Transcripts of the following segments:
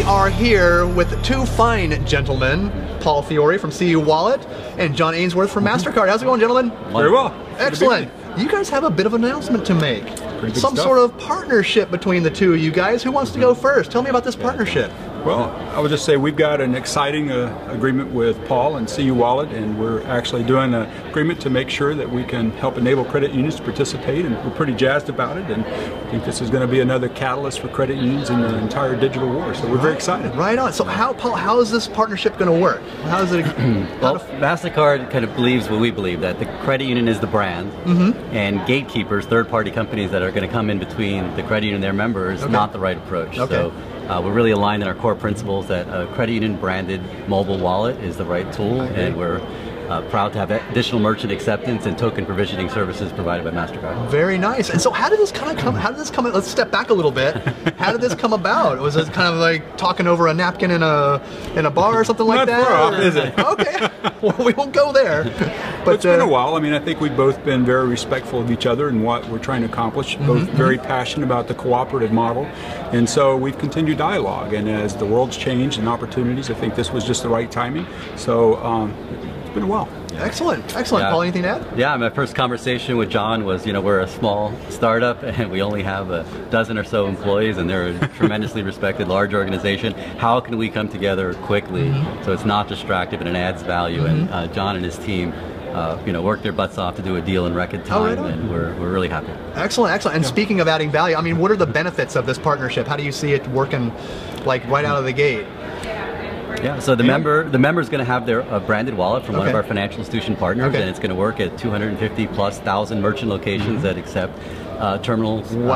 are here with two fine gentlemen, Paul Fiore from CU Wallet and John Ainsworth from MasterCard. How's it going, gentlemen? Very well. Excellent. You guys have a bit of an announcement to make. Some sort of partnership between the two of you guys. Who wants to go first? Tell me about this partnership. Well, I would just say we've got an exciting agreement with Paul and CU Wallet, and we're actually doing an agreement to make sure that we can help enable credit unions to participate, and we're pretty jazzed about it, and I think this is going to be another catalyst for credit unions in the entire digital war, so we're very excited. Right on. So Paul, how is this partnership going to work? How is it? Well, MasterCard kind of believes what we believe, that the credit union is the brand, and gatekeepers, third-party companies that are going to come in between the credit union and their members, is not the right approach. So we're really aligned in our core principles that a credit union branded mobile wallet is the right tool, and we're proud to have additional merchant acceptance and token provisioning services provided by MasterCard. Very nice. And so how did this come? Let's step back a little bit. How did this come about? Was it kind of like talking over a napkin in a bar or something like that? Not far off, is it? Okay. Well, we won't go there. But it's been a while. I mean, I think we've both been very respectful of each other and what we're trying to accomplish. Both very passionate about the cooperative model. And so we've continued dialogue. And as the world's changed and opportunities, I think this was just the right timing. So it's been a while. Excellent. Yeah. Paul, anything to add? Yeah, my first conversation with John was, we're a small startup and we only have a dozen or so employees, and they're a tremendously respected large organization. How can we come together quickly so it's not distractive and it adds value? And John and his team worked their butts off to do a deal in record time, and we're really happy. Excellent. And speaking of adding value, I mean, what are the benefits of this partnership? How do you see it working, like right out of the gate? Yeah, so the member's going to have their branded wallet from one of our financial institution partners, and it's going to work at 250,000+ merchant locations that accept terminals with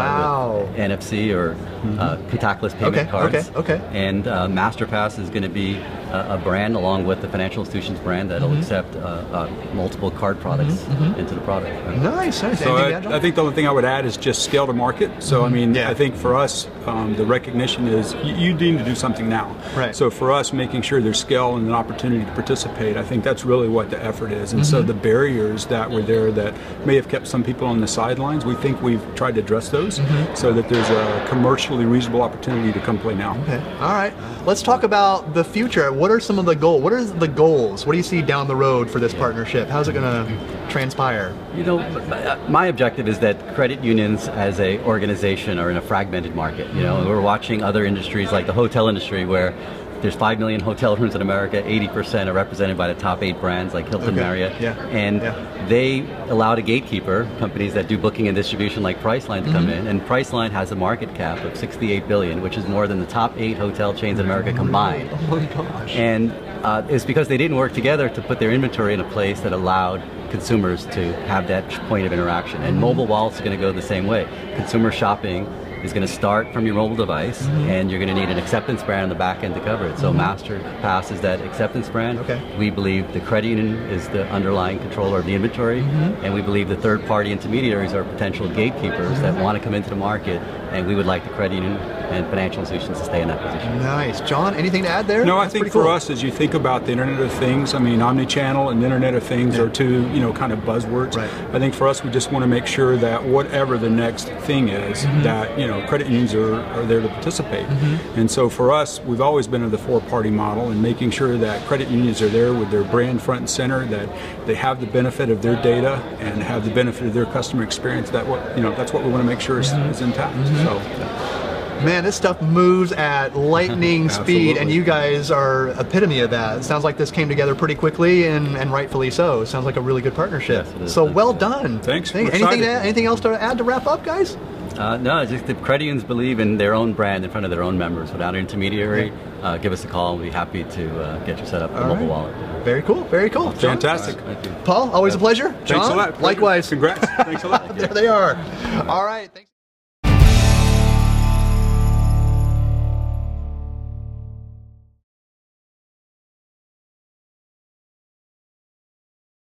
NFC or contactless payment cards. And MasterPass is going to be a brand along with the financial institution's brand that'll accept multiple card products into the product. Nice. So I think the only thing I would add is just scale to market. So I mean, I think for us, the recognition is you need to do something now. Right. So for us, making sure there's scale and an opportunity to participate, I think that's really what the effort is. And so the barriers that were there that may have kept some people on the sidelines, we think we've tried to address those so that there's a commercially reasonable opportunity to come play now. Okay. All right. Let's talk about the future. What are some of the goals? What are the goals? What do you see down the road for this partnership? How's it going to transpire? My objective is that credit unions as a organization are in a fragmented market. We're watching other industries like the hotel industry where there's 5 million hotel rooms in America, 80% are represented by the top 8 brands like Hilton, Marriott, and they allow a gatekeeper, companies that do booking and distribution like Priceline to come in, and Priceline has a market cap of $68 billion, which is more than the top 8 hotel chains in America combined. Oh my gosh. And it's because they didn't work together to put their inventory in a place that allowed consumers to have that point of interaction. And mobile wallets are going to go the same way. Consumer shopping is going to start from your mobile device, and you're going to need an acceptance brand on the back end to cover it. So MasterPass is that acceptance brand. We believe the credit union is the underlying controller of the inventory, and we believe the third-party intermediaries are potential gatekeepers that want to come into the market, and we would like the credit union and financial institutions to stay in that position. Nice. John, anything to add there? No, I think for us, as you think about the Internet of Things, I mean, omni-channel and Internet of Things are two, kind of buzzwords. Right. I think for us, we just want to make sure that whatever the next thing is, that, credit unions are there to participate. And so for us, we've always been in the four-party model and making sure that credit unions are there with their brand front and center, that they have the benefit of their data and have the benefit of their customer experience. That's what we want to make sure is intact. So. Man, this stuff moves at lightning speed, and you guys are epitome of that. It sounds like this came together pretty quickly, and rightfully so. It sounds like a really good partnership. Yes, so well done. Thanks. Anything else to add to wrap up, guys? No, just the credit unions believe in their own brand in front of their own members. Without an intermediary, give us a call. We'll be happy to get you set up with a mobile wallet. Very cool. Fantastic. Thank you. Paul, always a pleasure. Thanks John, a lot. Likewise. Congrats. Thanks a lot. There they are. All right. Thanks.